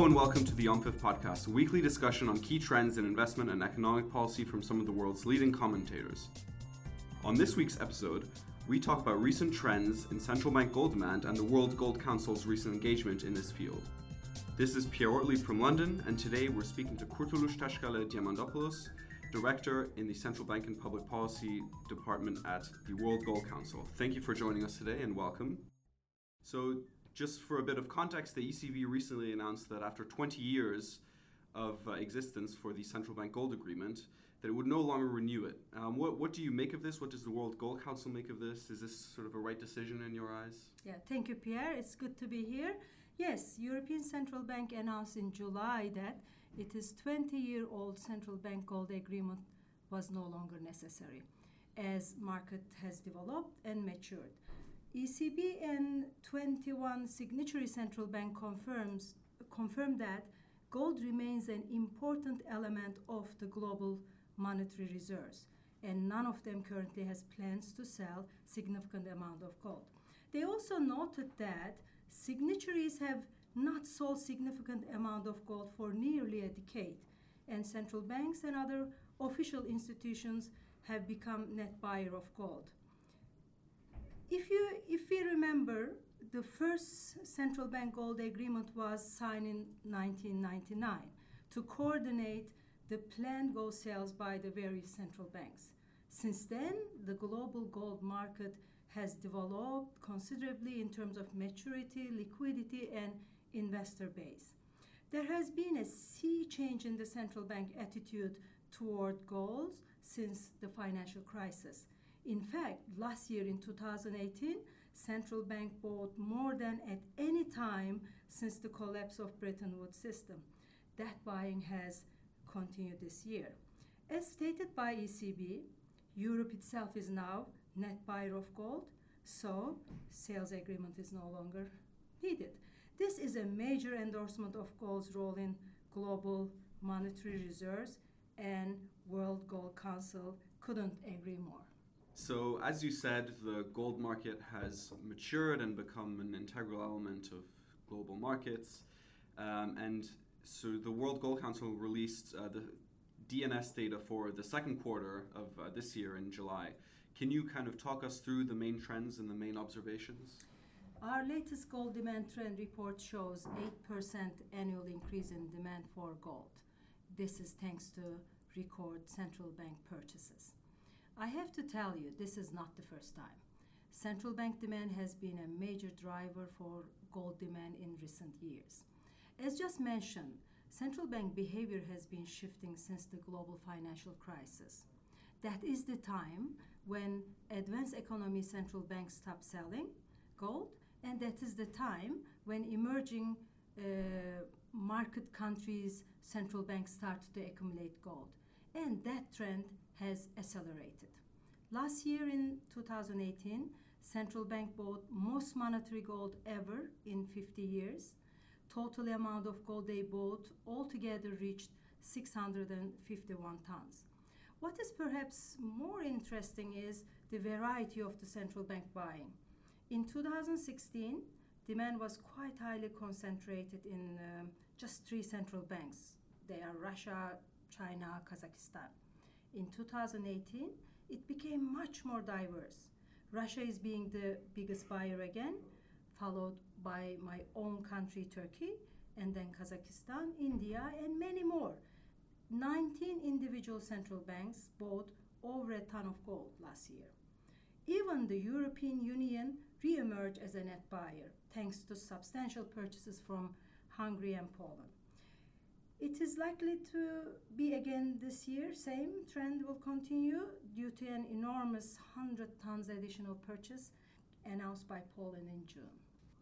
Hello and welcome to the YOM5 podcast, a weekly discussion on key trends in investment and economic policy from some of the world's leading commentators. On this week's episode, we talk about recent trends in central bank gold demand and the World Gold Council's recent engagement in this field. This is Pierre Ortlieb from London, and today we're speaking to Kurtuluş Taşkale-Diamandopoulos, Director in the Central Bank and Public Policy Department at the World Gold Council. Thank you for joining us today and welcome. So, just for a bit of context, the ECB recently announced that after 20 years of existence for the Central Bank Gold Agreement, that it would no longer renew it. What do you make of this? What does the World Gold Council make of this? Is this sort of a right decision in your eyes? Yeah, thank you, Pierre. It's good to be here. Yes, European Central Bank announced in July that its 20-year-old Central Bank Gold Agreement was no longer necessary as market has developed and matured. ECB and 21 signatory central bank confirmed that gold remains an important element of the global monetary reserves, and none of them currently has plans to sell significant amount of gold. They also noted that signatories have not sold significant amount of gold for nearly a decade, and central banks and other official institutions have become net buyer of gold. If we remember, the first central bank gold agreement was signed in 1999 to coordinate the planned gold sales by the various central banks. Since then, the global gold market has developed considerably in terms of maturity, liquidity, and investor base. There has been a sea change in the central bank attitude toward gold since the financial crisis. In fact, last year in 2018, central bank bought more than at any time since the collapse of Bretton Woods system. That buying has continued this year. As stated by ECB, Europe itself is now net buyer of gold, so sales agreement is no longer needed. This is a major endorsement of gold's role in global monetary reserves, and World Gold Council couldn't agree more. So, as you said, the gold market has matured and become an integral element of global markets. And so the World Gold Council released the DNS data for the second quarter of this year in July. Can you kind of talk us through the main trends and the main observations? Our latest gold demand trend report shows 8% annual increase in demand for gold. This is thanks to record central bank purchases. I have to tell you, this is not the first time. Central bank demand has been a major driver for gold demand in recent years. As just mentioned, central bank behavior has been shifting since the global financial crisis. That is the time when advanced economy central banks stop selling gold, and that is the time when emerging market countries' central banks start to accumulate gold. And that trend has accelerated. Last year in 2018, central bank bought most monetary gold ever in 50 years. Total amount of gold they bought altogether reached 651 tons. What is perhaps more interesting is the variety of the central bank buying. In 2016, demand was quite highly concentrated in just 3 central banks. They are Russia, China, Kazakhstan. In 2018, it became much more diverse. Russia is being the biggest buyer again, followed by my own country, Turkey, and then Kazakhstan, India, and many more. 19 individual central banks bought over a ton of gold last year. Even the European Union re-emerged as a net buyer, thanks to substantial purchases from Hungary and Poland. It is likely to be again this year. Same trend will continue due to an enormous 100 tons additional purchase announced by Poland in June.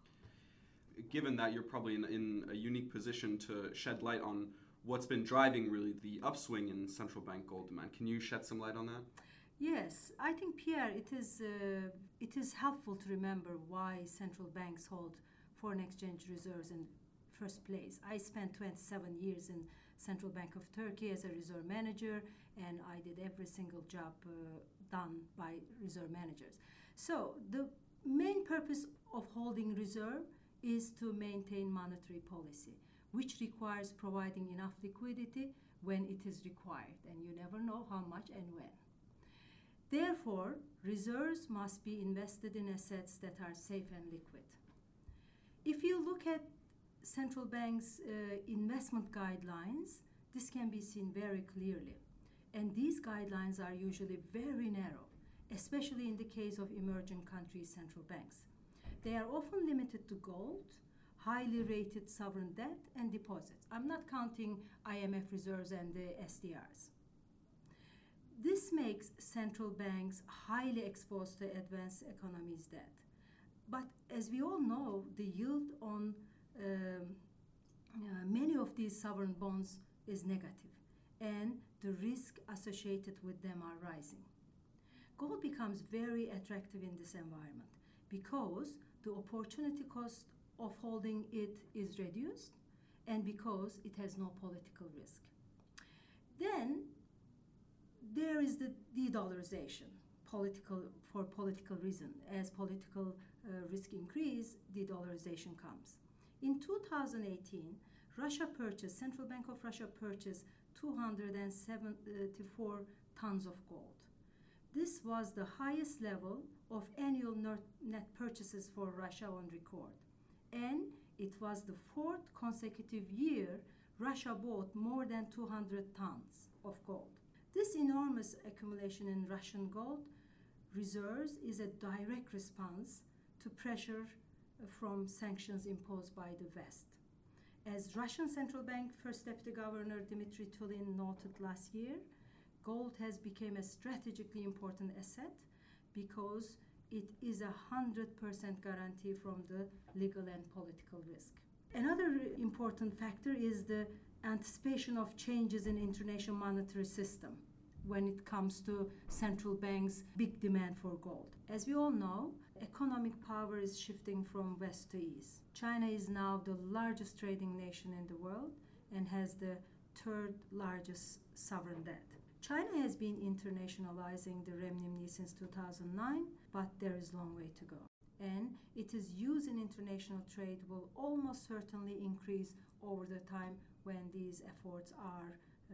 Given that you're probably in a unique position to shed light on what's been driving really the upswing in central bank gold demand, can you shed some light on that? Yes, I think, Pierre, it is helpful to remember why central banks hold foreign exchange reserves in first place. I spent 27 years in Central Bank of Turkey as a reserve manager, and I did every single job done by reserve managers. So the main purpose of holding reserve is to maintain monetary policy. which requires providing enough liquidity when it is required, and you never know how much and when. Therefore, reserves must be invested in assets that are safe and liquid. If you look at central banks' investment guidelines, this can be seen very clearly. And these guidelines are usually very narrow, especially in the case of emerging countries' central banks. They are often limited to gold, highly rated sovereign debt, and deposits. I'm not counting IMF reserves and the SDRs. This makes central banks highly exposed to advanced economies' debt. But as we all know, the yield on many of these sovereign bonds is negative, and the risk associated with them are rising. Gold becomes very attractive in this environment because the opportunity cost of holding it is reduced and because it has no political risk. Then there is the de-dollarization, for political reason. As political risk increase, de-dollarization comes. In 2018, Central Bank of Russia purchased 274 tons of gold. This was the highest level of annual net purchases for Russia on record. And it was the fourth consecutive year Russia bought more than 200 tons of gold. This enormous accumulation in Russian gold reserves is a direct response to pressure from sanctions imposed by the West. As Russian Central Bank First Deputy Governor Dmitry Tulin noted last year, gold has become a strategically important asset because it is 100% guarantee from the legal and political risk. Another important factor is the anticipation of changes in international monetary system when it comes to central banks' big demand for gold. As we all know, economic power is shifting from west to east. China is now the largest trading nation in the world and has the third largest sovereign debt. China has been internationalizing the renminbi since 2009, but there is a long way to go. And its use in international trade will almost certainly increase over the time when these efforts are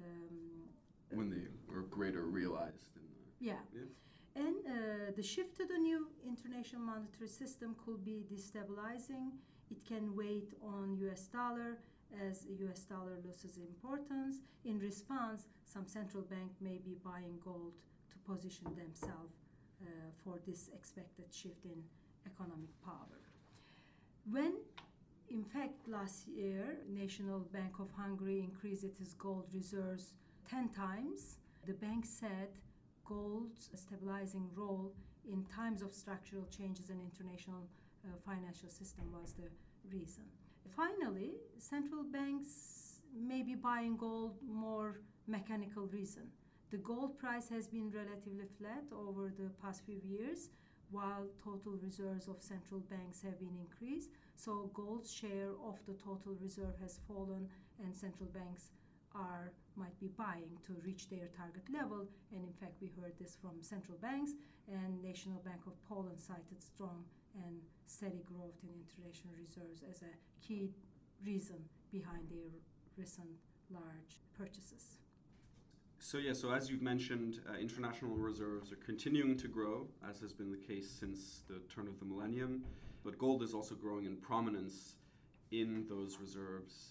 when they are greater realized. Yeah. And the shift to the new international monetary system could be destabilizing. It can weigh on US dollar as US dollar loses importance. In response, some central bank may be buying gold to position themselves for this expected shift in economic power. When, in fact, last year, National Bank of Hungary increased its gold reserves 10 times, the bank said gold's stabilizing role in times of structural changes in international financial system was the reason. Finally, central banks may be buying gold more mechanical reason. The gold price has been relatively flat over the past few years, while total reserves of central banks have been increased. So gold's share of the total reserve has fallen, and central banks might be buying to reach their target level. And in fact, we heard this from central banks, and National Bank of Poland cited strong and steady growth in international reserves as a key reason behind their recent large purchases. So as you've mentioned, international reserves are continuing to grow, as has been the case since the turn of the millennium. But gold is also growing in prominence in those reserves.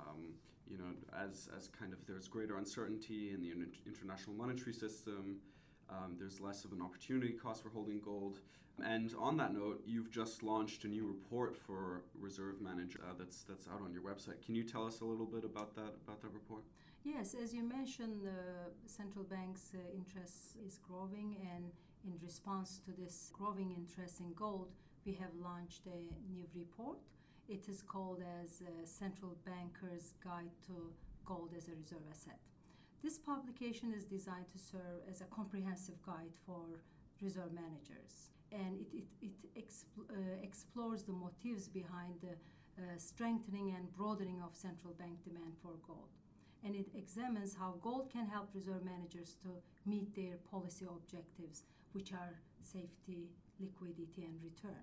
As kind of there's greater uncertainty in the international monetary system, there's less of an opportunity cost for holding gold. And on that note, you've just launched a new report for Reserve Manager that's out on your website. Can you tell us a little bit about that report? Yes, as you mentioned, the central bank's interest is growing, and in response to this growing interest in gold, we have launched a new report. It is called as Central Banker's Guide to Gold as a Reserve Asset. This publication is designed to serve as a comprehensive guide for reserve managers, and it explores the motives behind the strengthening and broadening of central bank demand for gold. And it examines how gold can help reserve managers to meet their policy objectives, which are safety, liquidity, and return.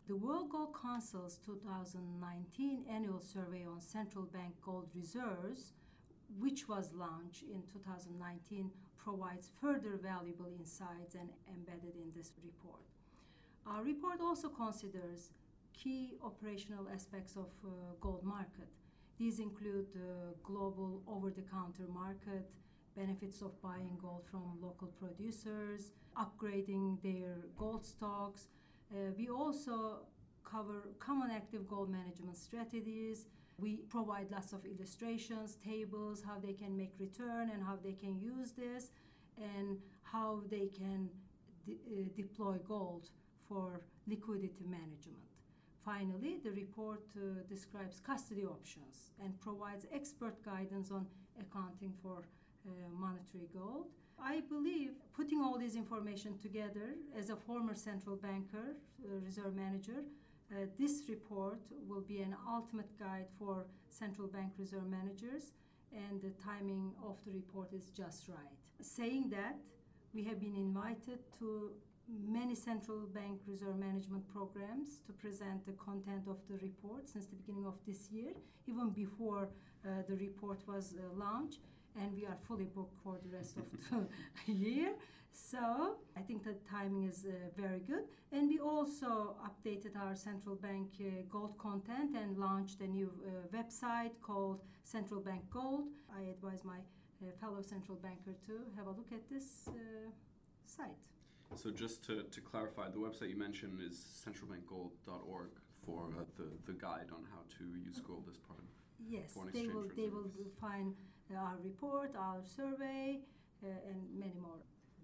The World Gold Council's 2019 annual survey on central bank gold reserves, which was launched in 2019, provides further valuable insights and embedded in this report. Our report also considers key operational aspects of gold market. These include the global over-the-counter market, benefits of buying gold from local producers, upgrading their gold stocks. We also cover common active gold management strategies. We provide lots of illustrations, tables, how they can make return and how they can use this, and how they can deploy gold for liquidity management. Finally, the report describes custody options and provides expert guidance on accounting for monetary gold. I believe putting all this information together, as a former central banker, reserve manager, this report will be an ultimate guide for central bank reserve managers, and the timing of the report is just right. Saying that, we have been invited to many central bank reserve management programs to present the content of the report since the beginning of this year, even before the report was launched, and we are fully booked for the rest of the year. So I think the timing is very good. And we also updated our central bank gold content and launched a new website called Central Bank Gold. I advise my fellow central banker to have a look at this site. So just to clarify, the website you mentioned is centralbankgold.org for the guide on how to use gold as part of foreign exchange reserves. They will find our report, our survey, and many more.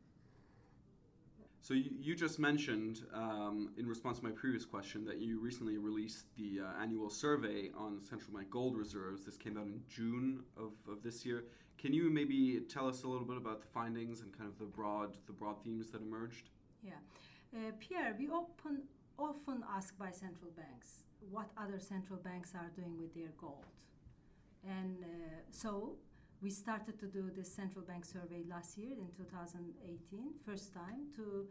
So you just mentioned, in response to my previous question, that you recently released the annual survey on central bank gold reserves. This came out in June of this year. Can you maybe tell us a little bit about the findings and kind of the broad themes that emerged? Yeah. Pierre, we often asked by central banks what other central banks are doing with their gold. And so we started to do this central bank survey last year in 2018, first time, to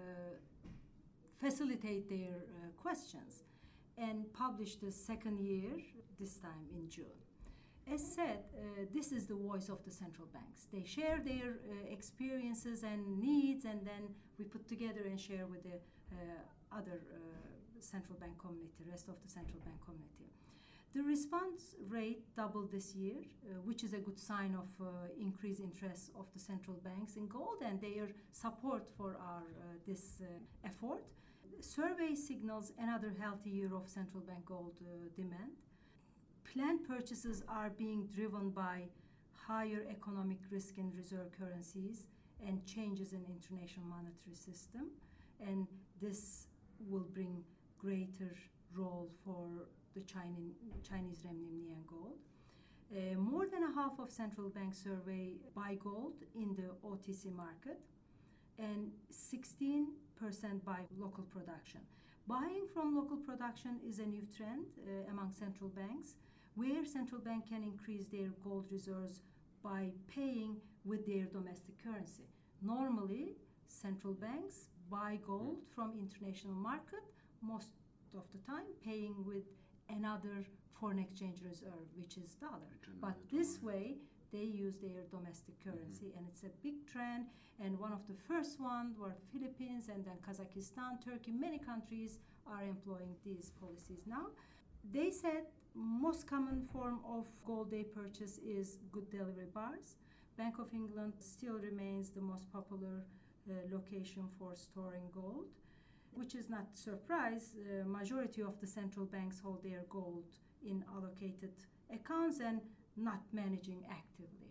facilitate their questions, and published the second year, this time in June. As said, this is the voice of the central banks. They share their experiences and needs, and then we put together and share with the other central bank community, rest of the central bank community. The response rate doubled this year, which is a good sign of increased interest of the central banks in gold and their support for our this effort. Survey signals another healthy year of central bank gold demand. Planned purchases are being driven by higher economic risk in reserve currencies and changes in international monetary system, and this will bring greater role for the Chinese renminbi and gold. More than a half of central banks survey buy gold in the OTC market, and 16% buy local production. Buying from local production is a new trend among central banks, where central bank can increase their gold reserves by paying with their domestic currency. Normally, central banks buy gold from international market most of the time, paying with another foreign exchange reserve, which is dollar. But this way, they use their domestic currency, and it's a big trend. And one of the first ones were Philippines, and then Kazakhstan, Turkey. Many countries are employing these policies now. They said most common form of gold they purchase is good delivery bars. Bank of England still remains the most popular location for storing gold, which is not surprise. Majority of the central banks hold their gold in allocated accounts and not managing actively.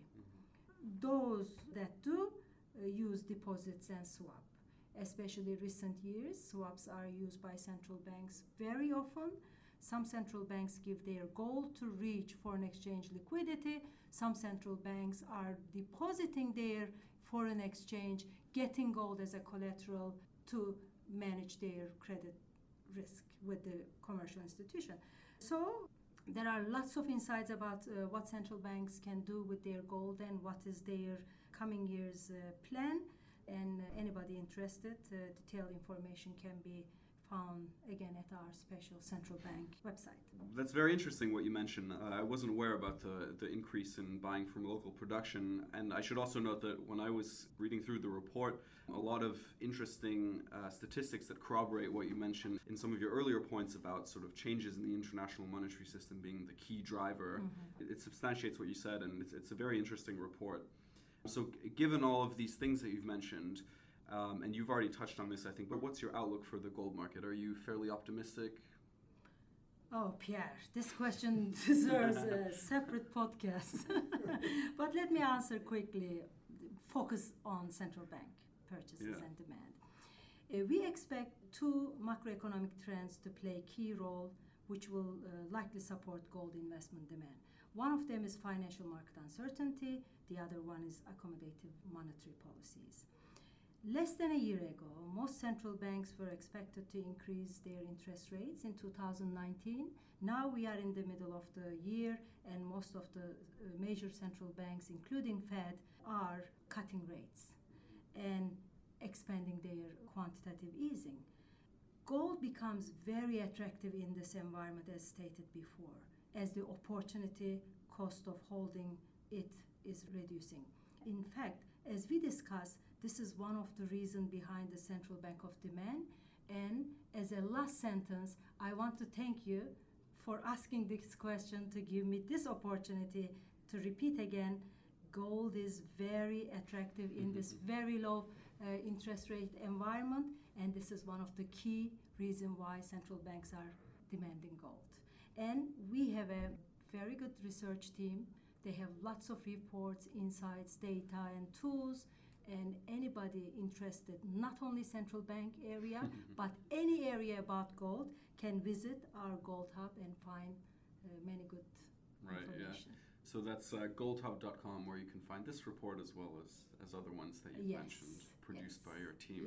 Those that do use deposits and swap. Especially recent years, swaps are used by central banks very often. Some central banks give their gold to reach foreign exchange liquidity. Some central banks are depositing their foreign exchange, getting gold as a collateral to manage their credit risk with the commercial institution. So there are lots of insights about what central banks can do with their gold and what is their coming year's plan. And anybody interested, detailed information can be found again at our special central bank website. That's very interesting what you mentioned. I wasn't aware about the increase in buying from local production. And I should also note that when I was reading through the report, a lot of interesting statistics that corroborate what you mentioned in some of your earlier points about sort of changes in the international monetary system being the key driver. It substantiates what you said, and it's a very interesting report. So given all of these things that you've mentioned, and you've already touched on this, I think, but what's your outlook for the gold market? Are you fairly optimistic? Oh, Pierre, this question deserves a separate podcast. But let me answer quickly. Focus on central bank purchases and demand. We expect two macroeconomic trends to play a key role, which will likely support gold investment demand. One of them is financial market uncertainty. The other one is accommodative monetary policies. Less than a year ago, most central banks were expected to increase their interest rates in 2019. Now we are in the middle of the year, and most of the major central banks, including Fed, are cutting rates and expanding their quantitative easing. Gold becomes very attractive in this environment, as stated before, as the opportunity cost of holding it is reducing. In fact, as we discussed, this is one of the reasons behind the central bank of demand. And as a last sentence, I want to thank you for asking this question to give me this opportunity to repeat again. Gold is very attractive in this very low interest rate environment, and this is one of the key reasons why central banks are demanding gold. And we have a very good research team. They have lots of reports, insights, data, and tools. And anybody interested, not only central bank area, but any area about gold, can visit our Gold Hub and find many good information. Yeah. So that's goldhub.com, where you can find this report as well as other ones that you've mentioned, produced by your team.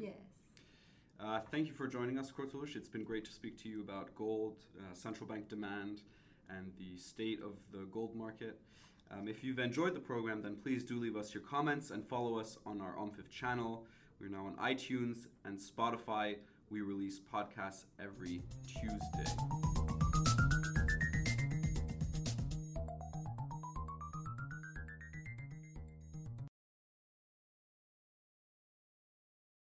Yes. Thank you for joining us, Kurtuluş. It's been great to speak to you about gold, central bank demand, and the state of the gold market. If you've enjoyed the program, then please do leave us your comments and follow us on our OMFIF channel. We're now on iTunes and Spotify. We release podcasts every Tuesday.